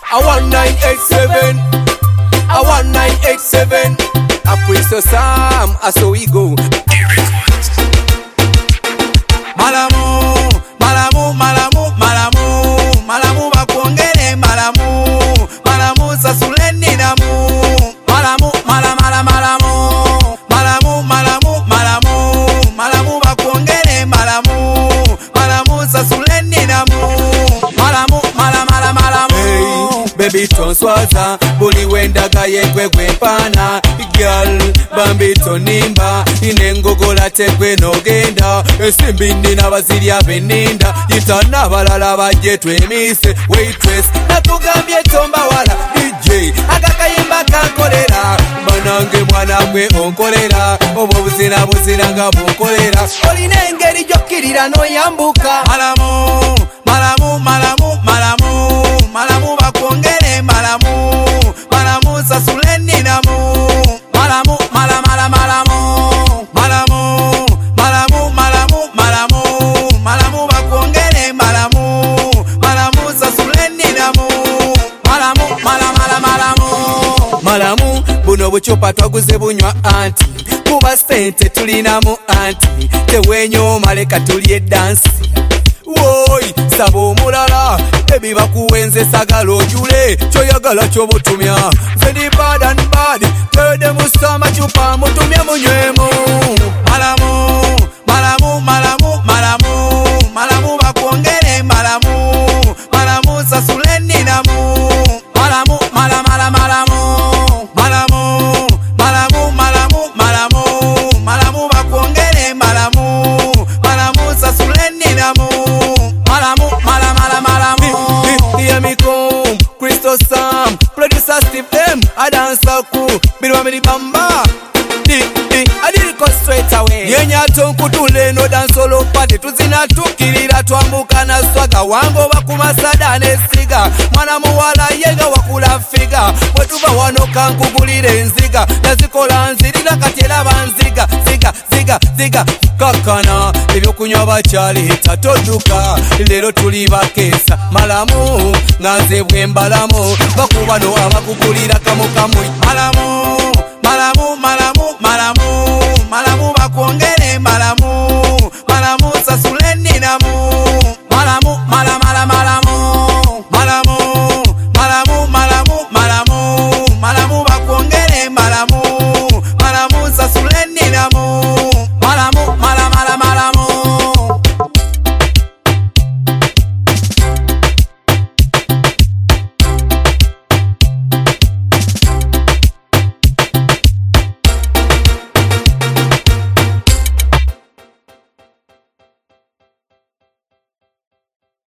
1987. A 1987. A Crystal Sam, so we go. Malamu, malamu, malamu, malamu, malamu bakuongere malamu, malamu sasuleni namu, malamu, malamu, malamu, malamu, malamu, malamu, malamu bakuongere malamu, malamu sasuleni namu, malamu, malamu, malamu. Hey, baby tonswaza, buli wendaga yegwe gwempana, girl, bambi tonimba, inengogola tekwe nogenda, esimbi nina bazirya beninda, yitana balala baje twemise, waitress, nakugambye tomba wala, DJ, agakayimba kankolera, banange mwana mwe onkolera, obo buzina buzina nga bunkolera, olina engeri gyokirira noyambuka, malamu, malamu, malamu, malamu, malamu bakuongere malamu, malamu sasuleni namu, malamu, malamu, malamu, malamu, malamu, malamu, malamu, malamu bakuongere malamu, malamu sasuleni namu, malamu, malamu, malamu, malamu, buno buchupa twaguze bunywa anti, kuba sente tulinamu anti, tewenyo maleka tulye dansi. Woi, sabo mulala, baby bakuwenze sagala ojule, choyagala chobutumya, zedi bad and bad, tell them usama chupa mutumya munywemu, malamu, malamu, malamu, malamu, malamu bakuongere malamu, malamu sasuleni namu, malamu, malamu, malamu, malamu, malamu, malamu, malamu, malamu bakuongere malamu, malamu sasuleni namu, malamu, malamu, malamu. Hear me come, Crystal Sam, producer Steve M, I dance a crew, Bilwa Midi Bamba. I did it go straight away. Yenya tonku tule no dance solo party, tuzina tukirira twambuka na swaga, wango bakumasada ne siga, mwana muwala yenga wakula figa, wetuba wano kankugulire nziga, nazikola nzirira katela banziga, ziga, ziga, ziga, kakana, ebyokunywa bakyali tatoduka, lero tuli bakesa, malamu, nganze bwembalamu, bakubano abakugulira kamu kamu, malamu, malamu, malamu, malamu.